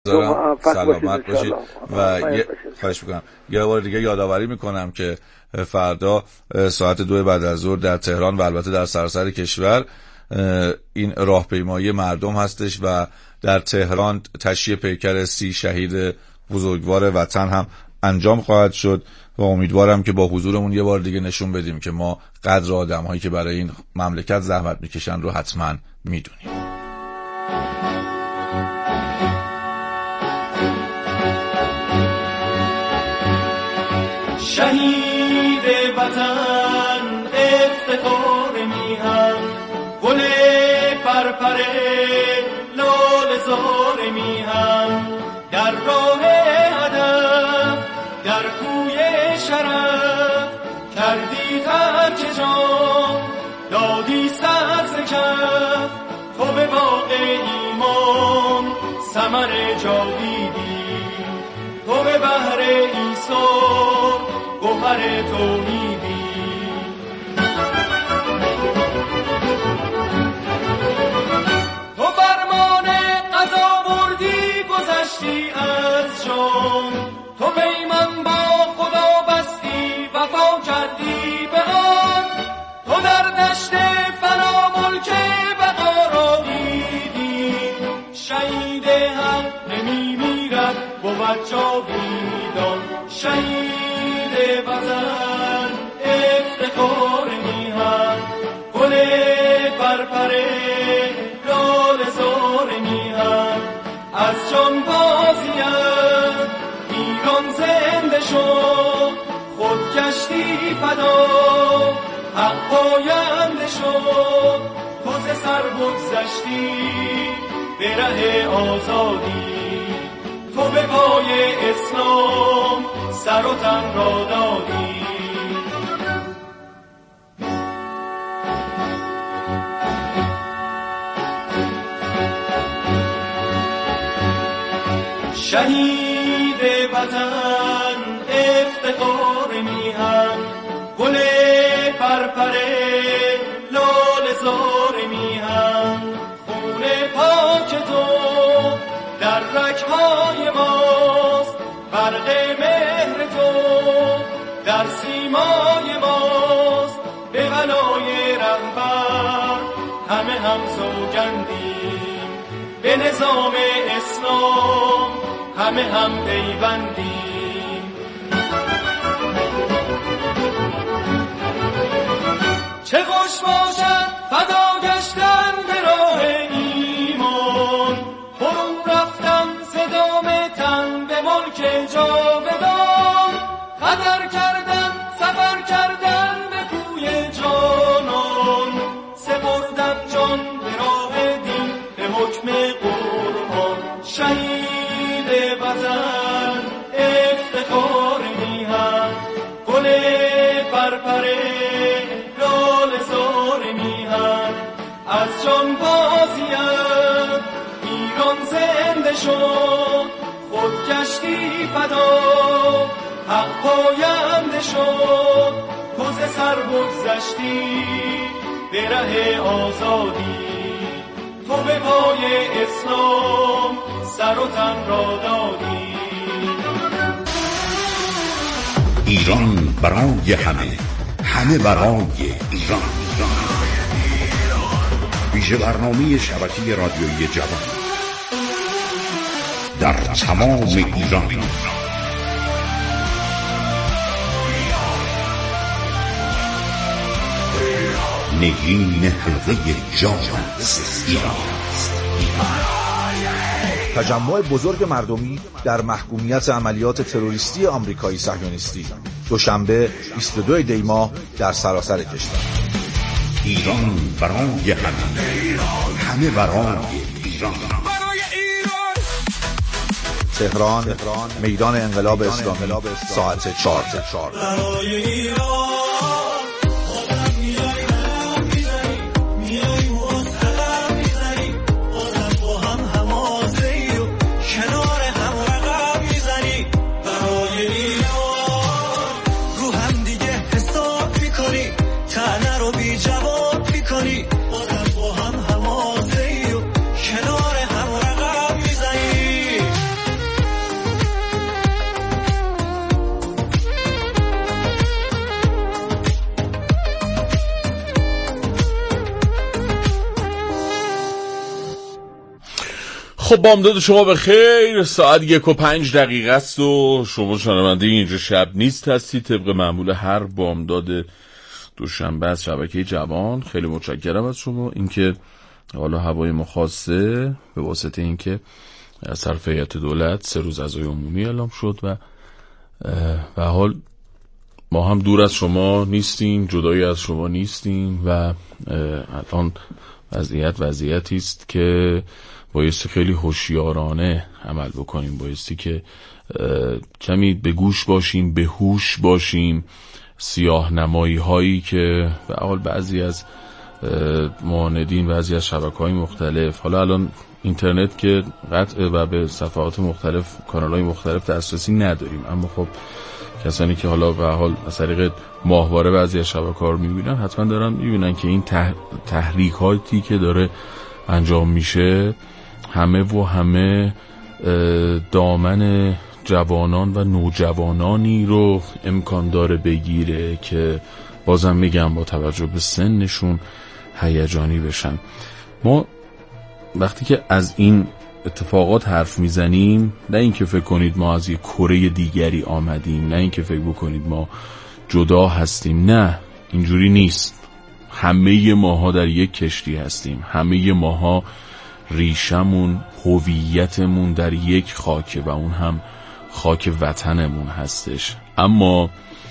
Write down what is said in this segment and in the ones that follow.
سلامت باشید و خواهش میکنم یه بار دیگه یادآوری میکنم که فردا ساعت 2 بعد از ظهر در تهران و البته در سراسر کشور این راهپیمایی مردم هستش و در تهران تشییع پیکر 30 شهید بزرگوار وطن هم انجام خواهد شد و امیدوارم که با حضورمون یه بار دیگه نشون بدیم که ما قدر آدم هایی که برای این مملکت زحمت میکشن رو حتما میدونیم. شهید وطن افتخار میهم، گل پرپره لاله زار میهم، در راه هدف در کوی شرف کردی ترک جان دادی سر ز کف، تو به باغ ایمان ثمر جاویدی، تو به بحر ایثار گوهر توحیدی. تو فرمان قضا بردی گذشتی از جان، تو پیمان با خدا بستی وفا کردی به آن، تو در دشت فنا ملک بقا را دیدی، شهید حق نمی میرد بود جاویدان. شهید وطن افتخار میهم، گل پرپره لاله زار میهم، از جان بازیم ایران زنده شد، خود گشتی فدا حق پاینده شد، تو ز سر بگذشتی به ره آزادی، تو به پای اسلام سر و تن را دادی. شهید وطن افتخار میهم، گل پرپره لاله زار میهم، خون پاک تو در رگ‌های ماست، برق مهر تو در سیمای ماست، به بلای رهبر همه هم سوگندیم، به نظام اسلام همه هم پیوندیم. چه خوش باشد فدا گشتن به راه ایمان، فرو رفتن صدام تن به ملک جاودان، قدر کردن سفر کردن به کوی جانان، سپردن جان به راه دین به حکم قرآن. شهید وطن افتخار میهم، گل پرپره لاله زار میهم، از جان بازیم ایران زنده شد، خود گشتی فدا حق پاینده شد، تو ز سر بگذشتی به ره آزادی، تو به پای اسلام سر و تن را دادی. ایران برای همه، همه برای ایران. ویژه برنامه شبکه رادیویی جوان در تمام ایران. نگین حلقه جان است ایران. تجمع بزرگ مردمی در محکومیت عملیات تروریستی آمریکایی صهیونیستی، دوشنبه 22 دی ماه در سراسر کشور. ایران برای همه، همه برای ایران. تهران، میدان انقلاب اسلامی، ساعت 4. خب بامداد شما به خیر. ساعت 1:05 است و شما شنونده اینجا شب نیست هستی طبق معمول هر بامداد دوشنبه از شبکه جوان. خیلی متشکرم از شما. اینکه حالا هوای ما خاصه به واسطه اینکه از طرف هیئت دولت 3 روز عزای عمومی اعلام شد و به حال ما هم دور از شما نیستیم، جدایی از شما نیستیم و الان وضعیتی است که بایستی خیلی هوشیارانه عمل بکنیم، بایستی که کمی به گوش باشیم، به هوش باشیم. سیاه نمایی هایی که به حال بعضی از معاندین، بعضی از شبکه‌های مختلف، حالا الان اینترنت که قطعه و به صفحات مختلف، کانال‌های مختلف دسترسی نداریم، اما خب کسانی که حالا به حال از طریق ماهواره بعضی از شبکه‌ها رو می‌بینن حتما دارن می‌بینن که این تحریکاتی که داره انجام میشه همه دامن جوانان و نوجوانانی رو امکان داره بگیره که بازم میگم با توجه به سنشون هیجانی بشن. ما وقتی که از این اتفاقات حرف میزنیم، نه اینکه فکر کنید ما از یک کره دیگری آمدیم، نه اینکه فکر بکنید ما جدا هستیم، نه اینجوری نیست. همه ماها در یک کشتی هستیم، همه ماها ریشمون، هویتمون در یک خاکه و اون هم خاک وطنمون هستش. اما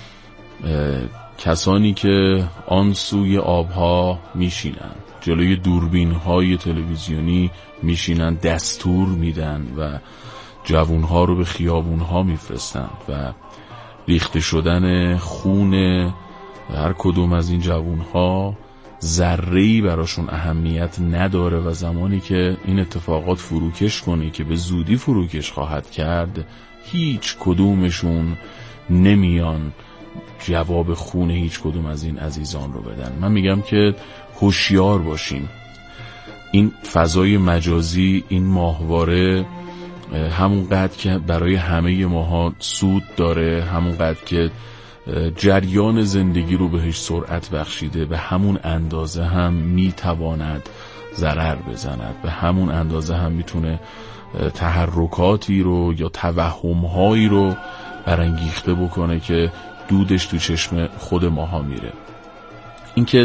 کسانی که آن سوی آبها میشینن، جلوی دوربین های تلویزیونی میشینن، دستور میدن و جوانها رو به خیابون ها میفرستن و ریخته شدن خون هر کدوم از این جوانها ذره‌ای براشون اهمیت نداره و زمانی که این اتفاقات فروکش کنه که به زودی فروکش خواهد کرد، هیچ کدومشون نمیان جواب خون هیچ کدوم از این عزیزان رو بدن. من میگم که هوشیار باشیم. این فضای مجازی، این ماهواره همونقدر که برای همه ماها سود داره، همونقدر که جریان زندگی رو بهش سرعت بخشیده، به همون اندازه هم میتواند ضرر بزند، به همون اندازه هم میتونه تحرکاتی رو یا توهم‌هایی رو برانگیخته بکنه که دودش تو چشم خود ماها میره. اینکه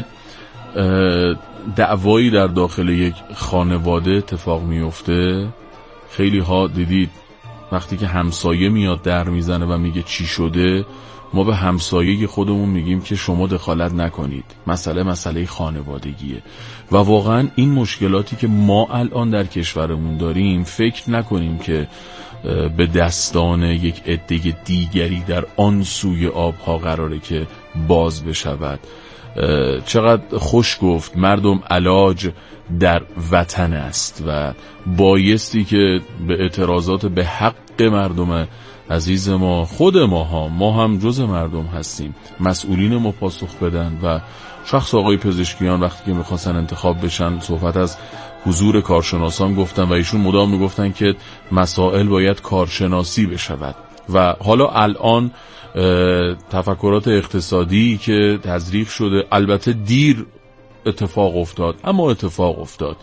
دعوایی در داخل یک خانواده اتفاق میفته، خیلی ها دیدید وقتی که همسایه میاد در میزنه و میگه چی شده، ما به همسایه خودمون میگیم که شما دخالت نکنید، مسئله خانوادگیه. و واقعا این مشکلاتی که ما الان در کشورمون داریم، فکر نکنیم که به دستان یک عده دیگری در آن سوی آبها قراره که باز بشود. چقدر خوش گفت مردم علاج در وطن است و بایستی که به اعتراضات به حق مردم عزیز ما، خود ما هم جز مردم هستیم، مسئولین ما پاسخ بدن. و شخص آقای پزشکیان وقتی که میخواستن انتخاب بشن صحبت از حضور کارشناسان گفتن و ایشون مدام میگفتن که مسائل باید کارشناسی بشود. و حالا الان تفکرات اقتصادی که تزریق شده، البته دیر اتفاق افتاد اما اتفاق افتاد،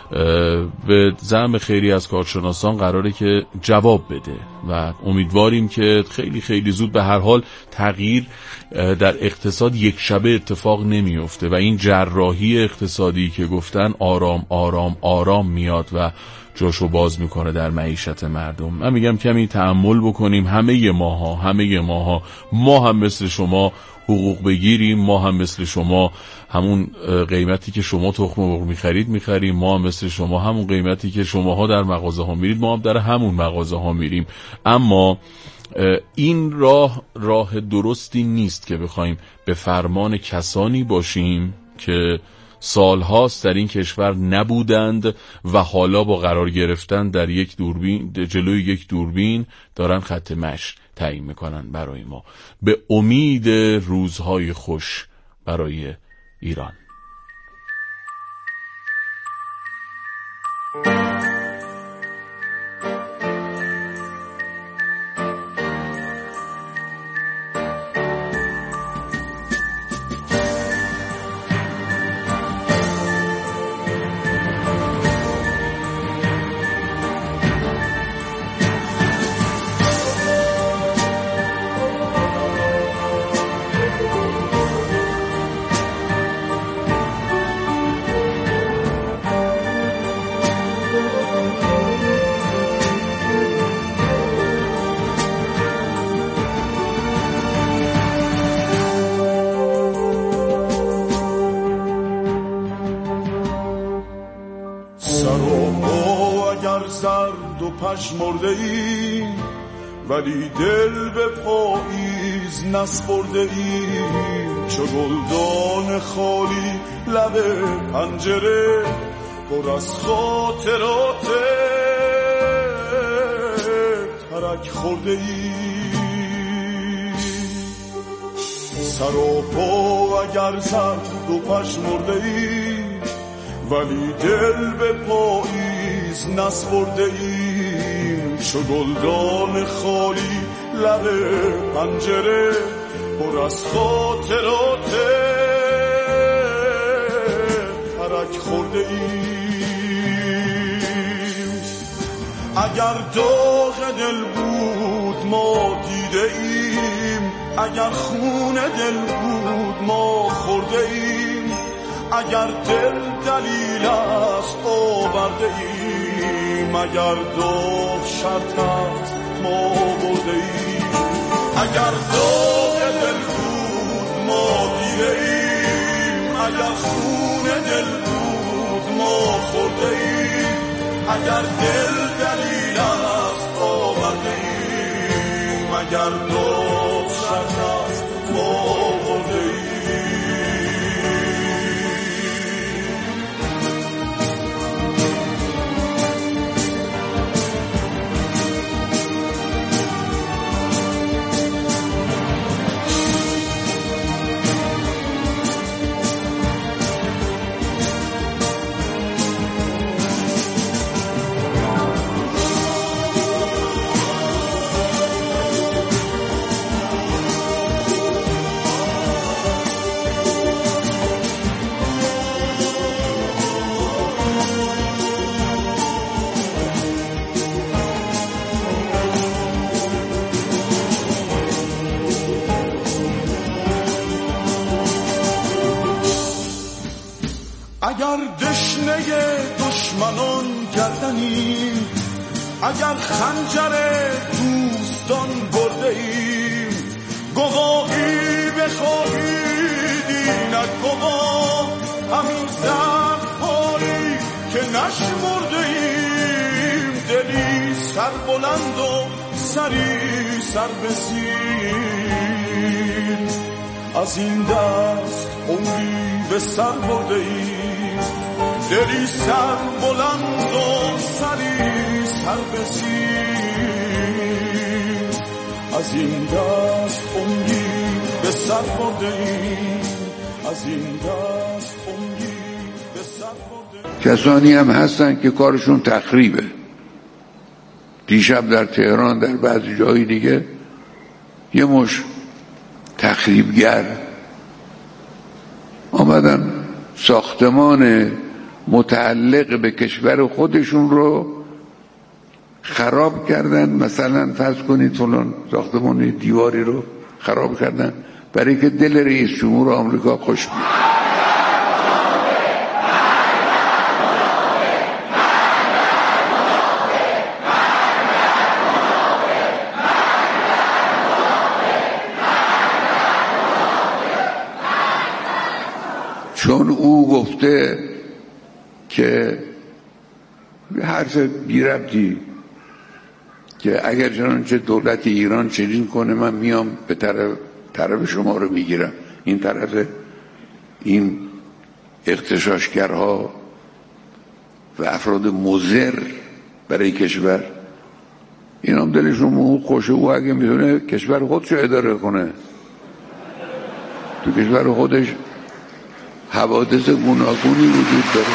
به زعم خیلی از کارشناسان قراره که جواب بده و امیدواریم که خیلی خیلی زود. به هر حال تغییر در اقتصاد یک شبه اتفاق نمیفته و این جراحی اقتصادی که گفتن آرام آرام آرام میاد و جاشو باز میکنه در معیشت مردم. من میگم کمی تأمل بکنیم. همه ماها ما هم مثل شما حقوق بگیریم، ما هم مثل شما همون قیمتی که شما تخم مرغ میخریم، ما هم مثل شما همون قیمتی که شماها در مغازه ها میرید ما هم در همون مغازه ها میریم. اما این راه درستی نیست که بخوایم به فرمان کسانی باشیم که سالهاست در این کشور نبودند و حالا با قرار گرفتن در یک دوربین، جلوی یک دوربین، دارن خط مشی تعیین میکنن برای ما به امید روزهای خوش برای ایران. پژمرده ایم ولی دل به پاییز نسپرده ایم. چو گلدان خالی لب پنجره پر از خاطرات ترک خورده ایم. سر و پا اگر زرد و پژمرده ایم ولی دل به پاییز نسپرده ایم. چو گلدان خالی لب پنجره پر از خاطرات ترک خورده ایم. اگر داغ دل بود ما دیده ایم، اگر خون دل بود ما خورده ایم، اگر دل دلیل است آورده ایم، اگر داغ شرط است ما برده ایم. اگر داغ دل بود ما دیده ایم، اگر خون دل بود ما خورده ایم، اگر دل دلیل است آورده ایم، اگر داغ شرط است ما برده ایم. اگر دشنه دشمنان گردنیم، اگر خنجر دوستان برده ایم، گواهی بخواهید اینک گواه همین زخم‌هایی که نشمرده ایم، دلی سر بلند و سری سر بسیم، از این دست عمری به سر برده ایم، دلی سر بلند و سری سر بسیم، از این دست عمری به سر برده ایم، از این دست عمری به سر برده ایم. کسانی هم هستن که کارشون تخریبه. دیشب در تهران در بعضی جایی دیگه یه مش تخریبگر آمدن ساختمان متعلق به کشور خودشون رو خراب کردن. مثلا فرض کنید فلان ساختمان دیواری رو خراب کردن برای که دل رئیس جمهور آمریکا خوش بیاد. چون او گفته که حرف بی ربطی که اگر چنانچه دولت ایران چنین کنه من میام به طرف شما رو میگیرم، این طرف این اغتشاشگرها و افراد مضر برای کشور، این هم دلشون خوشه. او اگه میتونه کشور خودشو اداره کنه، تو کشور خودش حوادث گوناگونی وجود داره.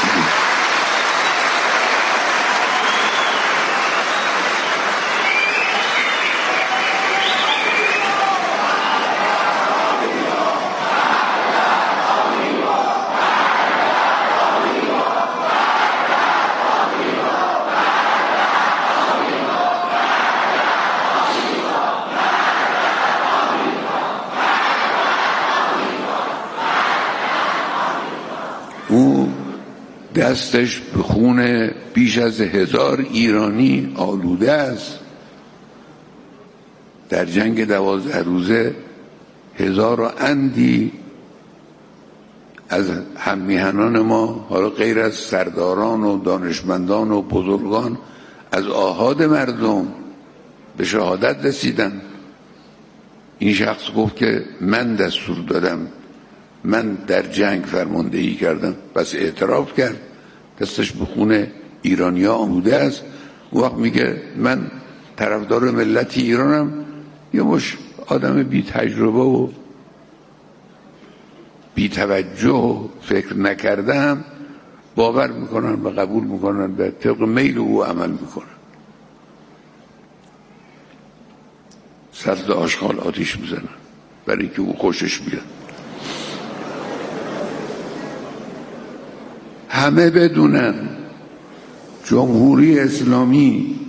او دستش به خون بیش از 1000 ایرانی آلوده است. در جنگ 12 روزه 1000 و اندی از هممیهنان ما، حالا غیر از سرداران و دانشمندان و بزرگان، از آحاد مردم به شهادت رسیدن. این شخص گفت که من دستور دادم، من در جنگ فرماندهی کردم. بس اعتراف کرد، دستش به خون ایرانیا آموده است. اون وقت میگه من طرفدار ملت ایرانم. یه مش آدم بی تجربه و بی توجه و فکر نکردم باور میکنن و قبول میکنن، به طبق میل او عمل میکنن. سرد آشغال آتیش میزنن برای که او خوشش بیاد. همه بدونن جمهوری اسلامی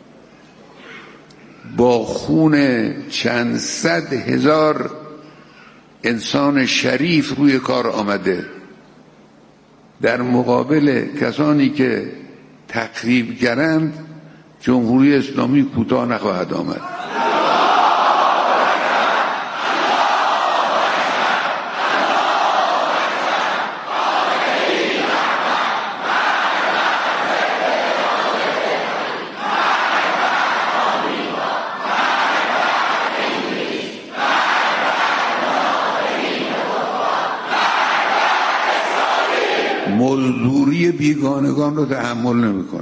با خون چند صد هزار انسان شریف روی کار آمده، در مقابل کسانی که تخریبگرند جمهوری اسلامی کوتاه نخواهد آمد. مزدوری بیگانگان رو تحمل نمیکنه.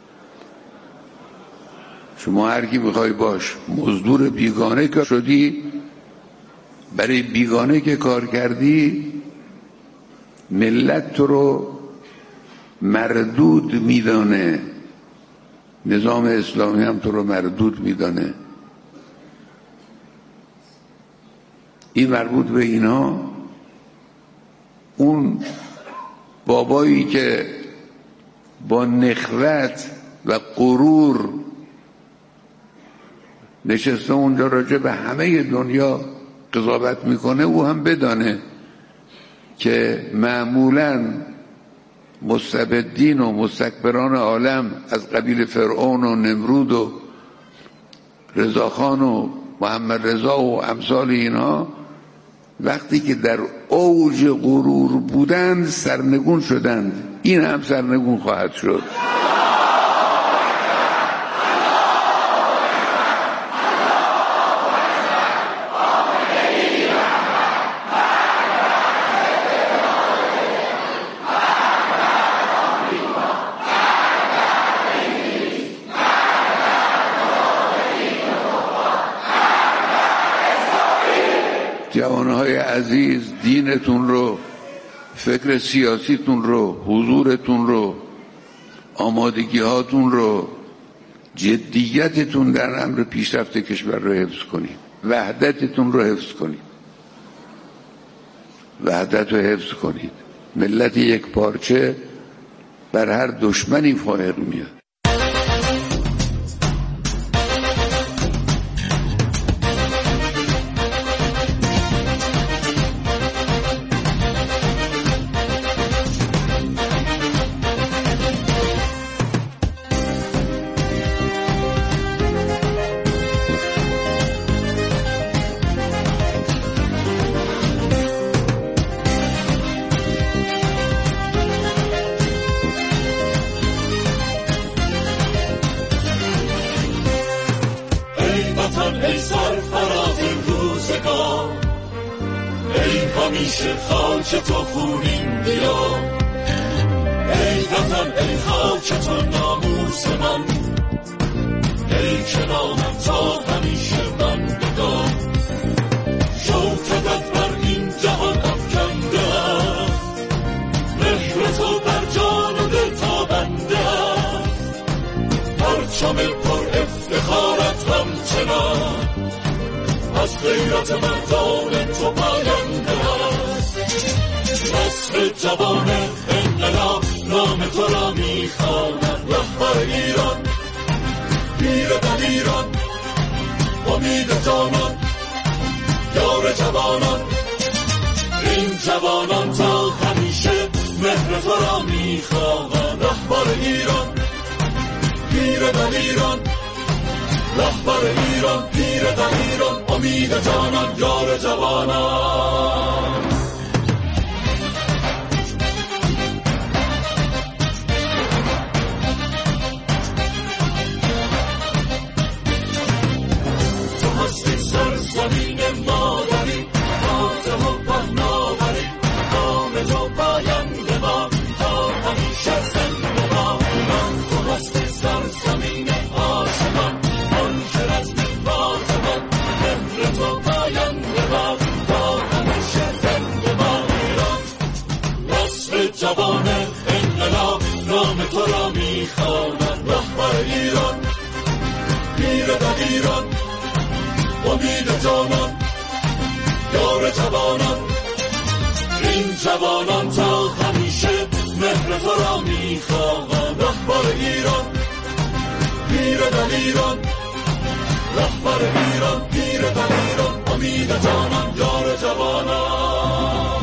شما هر کی بخوای باش مزدور بیگانه که شدی، برای بیگانه که کار کردی ملت تو رو مردود میدانه، نظام اسلامی هم تو رو مردود میدانه. این مربوط به اینا. اون بابایی که با نخوت و غرور نشسته اونجا راجع به همه دنیا قضاوت میکنه، او هم بدانه که معمولاً مستبدین و مستکبران عالم از قبیل فرعون و نمرود و رضاخان و محمد رضا و امثال اینها وقتی که در اوج غرور بودند سرنگون شدند. این هم سرنگون خواهد شد. جوانهای عزیز، دینتون رو، فکر سیاسیتون رو، حضورتون رو، آمادگی هاتون رو، جدیتتون در امر پیشرفت کشور رو حفظ کنید. وحدتتون رو حفظ کنید. وحدت رو حفظ کنید. ملت یک پارچه بر هر دشمنی فائق میاد. ای سرفراز روزگار، ای همیشه خاک تو خونین دیار، ای وطن ای خاک تو ناموس من، ای که نامم تا همیشه من بدار. شوکتت بر این جهان افکنده است، مهر تو بر جان و دل تابنده است، پرچم پر افتخارت همچنان از غیرت مردان تو پاینده است. نسل جوان انقلاب نام تو را میخواند، رهبر ایران، پیر دلیران، امید جانان، یار جوانان. این جوانان تا همیشه مهر تو را میخواند، رهبر ایران، پیر دلیران، رهبر ایران، پیر دلیران، امید جانان، یار جوانان. میخوانم رهبر ایران، پیر دلیران، امید جانان، یار جوانان. این جوانان تا همیشه مهر تو را میخواهند. رهبر ایران، پیر دلیران، رهبر ایران، پیر دلیران، امید جانان، یار جوانان.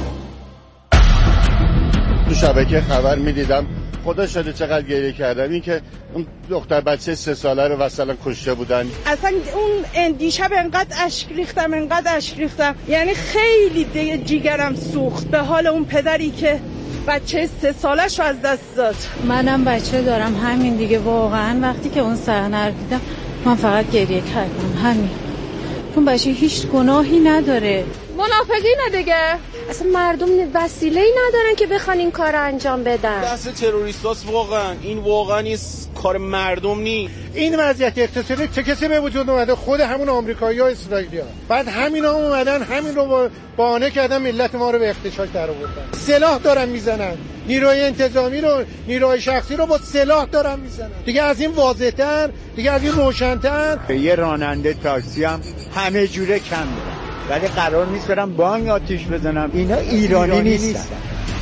تو شبکه خبر میدیدم، خدا شده چقدر گریه کردم. این که اون دختر بچه 3 ساله رو مثلا کشته بودن. اصلا اون دیشب انقدر اشک ریختم، یعنی خیلی جیگرم سوخت به حال اون پدری که بچه 3 سالش رو از دست داد. منم بچه دارم، همین دیگه. واقعا وقتی که اون صحنه رو دیدم من فقط گریه کردم. همین، اون بچه هیچ گناهی نداره. منافقینه دیگه. اصلا مردم وسیله‌ای ندارن که بخوان این کار رو انجام بدن. دست تروریستاست واقعا. این واقعا کار مردم نی. این وضعیت اقتصادی چه کسی به وجود اومده؟ خود همون آمریکایی‌ها، اسرائیلی‌ها. بعد همینا اومدن همین رو بهانه کردن ملت ما رو به اغتشاش درآوردن. سلاح دارن میزنن. نیروی انتظامی رو، نیروی شخصی رو با سلاح دارن میزنن. دیگه از این واضح‌تر، دیگه از این روشن‌تر. یه راننده تاکسی هم همه جوره کم دارن. ولی قرار نیست برم بانک آتیش بزنم. اینا ایرانی نیستن.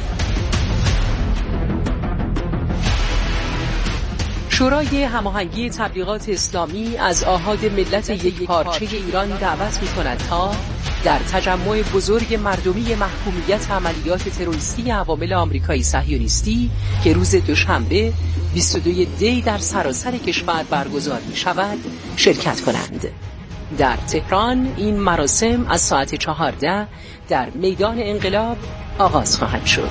شورای هماهنگی تبلیغات اسلامی از آحاد ملت یک پارچه ایران دعوت می‌کند تا در تجمع بزرگ مردمی محکومیت عملیات تروریستی عوامل آمریکایی صهیونیستی که روز دوشنبه 22 دی در سراسر کشور برگزار می‌شود شرکت کنند. در تهران این مراسم از ساعت 14 در میدان انقلاب آغاز خواهد شد.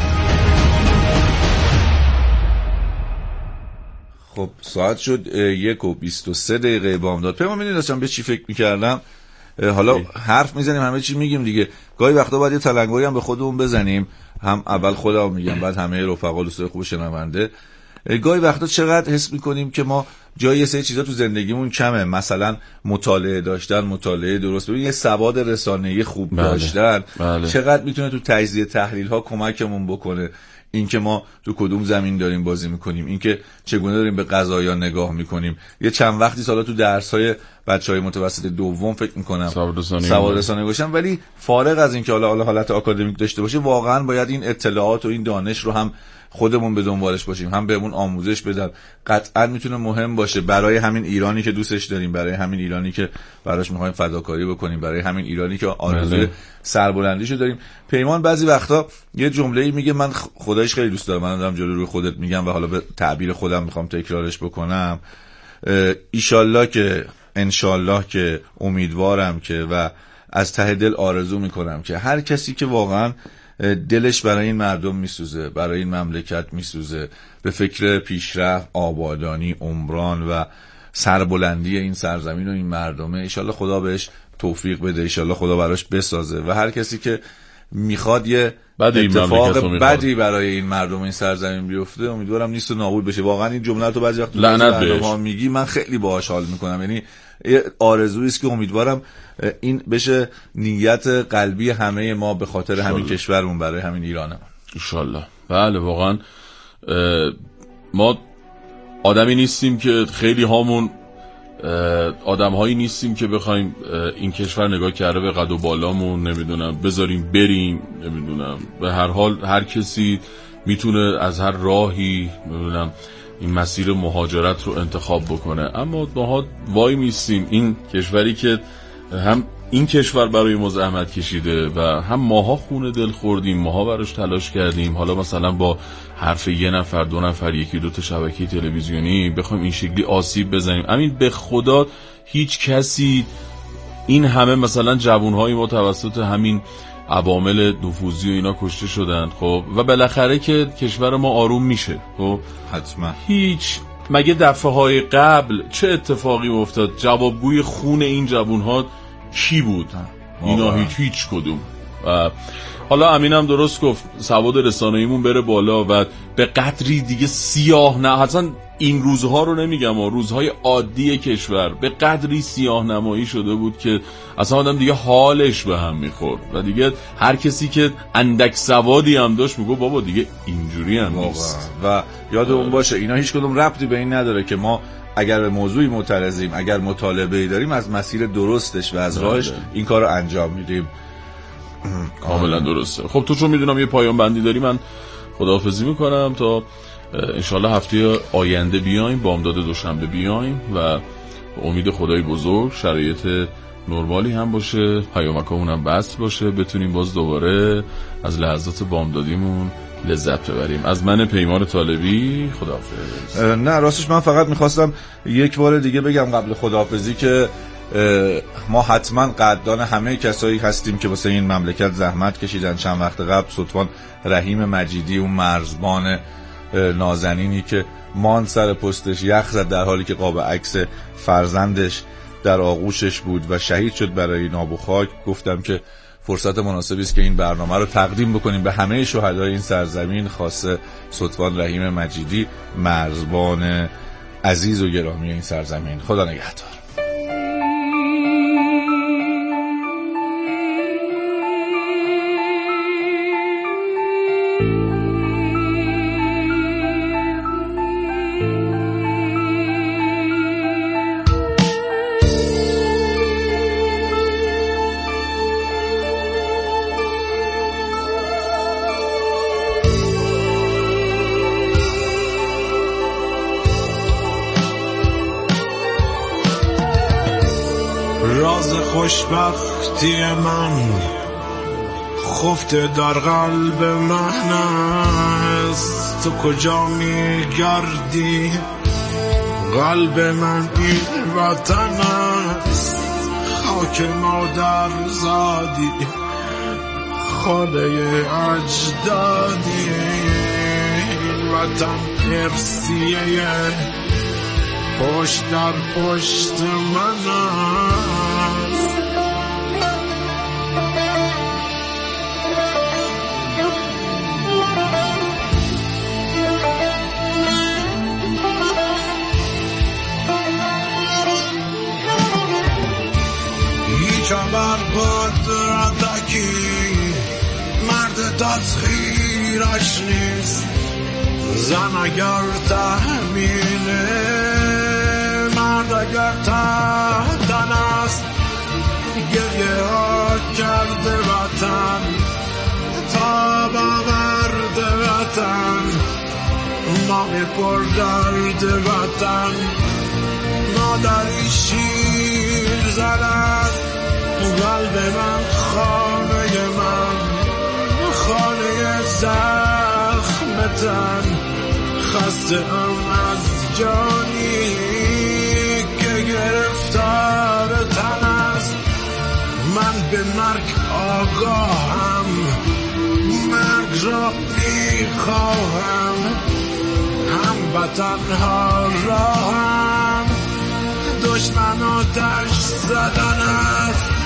خب ساعت شد 1:23 بامداد. پیمان می‌دونی داشتم به چی فکر می‌کردم؟ حالا حرف میزنیم همه چی میگیم دیگه، گاهی وقتا باید یه تلنگری هم به خودمون بزنیم. هم اول خودم میگم بعد همه رفقا دوستای خوب شنونده. گاهی وقتا چقدر حس میکنیم که ما جای یه سری چیزا تو زندگیمون کمه، مثلا مطالعه داشتن، مطالعه درست، ببین یه سواد رسانه‌ای خوب داشتن چقدر میتونه تو تجزیه تحلیل ها کمکمون بکنه. اینکه ما تو کدوم زمین داریم بازی میکنیم، اینکه چگونه داریم به قضایا نگاه میکنیم. یه چند وقتی سالا تو درس‌های بچهای متوسط دوم فکر میکنم سواد رسانه‌ای باشن، ولی فارغ از اینکه حالا حالت آکادمیک داشته باشه، واقعا باید این اطلاعات و این دانش رو هم خودمون به دنبالش باشیم، هم بهمون آموزش بدن. قطعا میتونه مهم باشه برای همین ایرانی که دوستش داریم، برای همین ایرانی که براش میخوایم فداکاری بکنیم، برای همین ایرانی که آرزوی سربلندیشو داریم. پیمان بعضی وقتا یه جمله‌ای میگه، من خدایش خیلی دوست دارم، من دارم جلوی روی خودت میگم و حالا به تعبیر خودم میخوام تکرارش بکنم. ایشالله که، انشالله که، امیدوارم که و از ته دل آرزو میکنم که هر کسی که واقعا دلش برای این مردم میسوزه، برای این مملکت میسوزه، به فکر پیشرفت، آبادانی، عمران و سربلندی این سرزمین و این مردمه، انشالله خدا بهش توفیق بده، انشالله خدا براش بسازه. و هر کسی که میخواد یه اتفاق بدی برای این مردم و این سرزمین بیفته، امیدوارم نیست و نابود بشه. واقعا این جمله تو بعضی وقت برنامه‌ها میگی، من خیلی باهاش حال میکنم. یعنی آرزویی است که امیدوارم این بشه نیت قلبی همه ما به خاطر همین کشورمون، برای همین ایرانمون ان شاءالله. بله واقعا ما آدمی نیستیم که خیلی هامون آدم‌هایی نیستیم که بخوایم این کشور نگاه کرده به قد و بالامون، نمیدونم بذاریم بریم، نمیدونم به هر حال هر کسی میتونه از هر راهی نمیدونم این مسیر مهاجرت رو انتخاب بکنه، اما ما وای میستیم این کشوری که هم این کشور برای ما زحمت کشیده و هم ماها خون دل خوردیم، ماها براش تلاش کردیم، حالا مثلا با حرف یه نفر، دو نفر، یکی دو تا شبکه تلویزیونی بخوایم این شکلی آسیب بزنیم. امین به خدا هیچ کسی، این همه مثلا جوانهای ما توسط همین عوامل نفوذی و اینا کشته شدن، خب و بالاخره که کشور ما آروم میشه، خب حتما. هیچ مگه دفعه های قبل چه اتفاقی افتاد؟ جوابگوی خون این جوانها کی بود؟ اینا هیچ کدوم. و حالا امینم درست گفت سواد رسانه‌ایمون بره بالا و به قدری دیگه سیاه نه، اصلا این روزها رو نمیگم، روزهای عادی کشور به قدری سیاه نمایی شده بود که اصلا آدم دیگه حالش به هم میخورد و دیگه هر کسی که اندک سوادی هم داشت میگه بابا دیگه اینجوری هم نیست. و یاد اون باشه اینا هیچ کدوم ربطی به این نداره که ما اگر به موضوعی معترضیم، اگر مطالبه‌ای داریم، از مسیر درستش و از راهش این کار رو انجام میدیم. کاملا درسته. خب تو چون میدونم یه پایان بندی داری، من خداحافظی میکنم تا انشالله هفته آینده بیایم، بامداد دوشنبه بیایم و امید خدای بزرگ شرایط نرمالی هم باشه، پیامکامون هم بس باشه، بتونیم باز دوباره از لحظات بامدادیمون لذت ببریم. از من پیمان طالبی خداحافظ. نه راستش من فقط میخواستم یک بار دیگه بگم قبل خداحافظی که ما حتما قدردان همه کسایی هستیم که واسه این مملکت زحمت کشیدن. چند وقت قبل صدفان رحیم مجیدی، اون مرزبان نازنینی که مان سر پستش یخ زد در حالی که قاب عکس فرزندش در آغوشش بود و شهید شد برای ناب و خاک، گفتم که فرصت مناسبی است که این برنامه رو تقدیم بکنیم به همه شهدای این سرزمین، خاصه صدفان رحیم مجیدی، مرزبان عزیز و گرامی این سرزمین. خدا نگهدار. راز خوشبختی من خفته در قلب من است، تو کجا میگردی؟ قلب من این وطن است، خاک مادر زادی، خانه اجدادی، این وطن ارثیه پشت در پشت من است. هیچ بر قدرتکی مرد تسخیرش نیست، زن اگر تحمیله مرد اگر تحتن است، گریه ها کرده وطن تا باورد وطن، مامی پر درد وطن، مادری شیر زند، قلب من خانه من، خانه زخم تن، خسته ام از جانی که گرفتار تن است. من به مرگ آگاهم، مرگ را میخواهم، هم وطن ها راهم، دشمن آتش زدن است.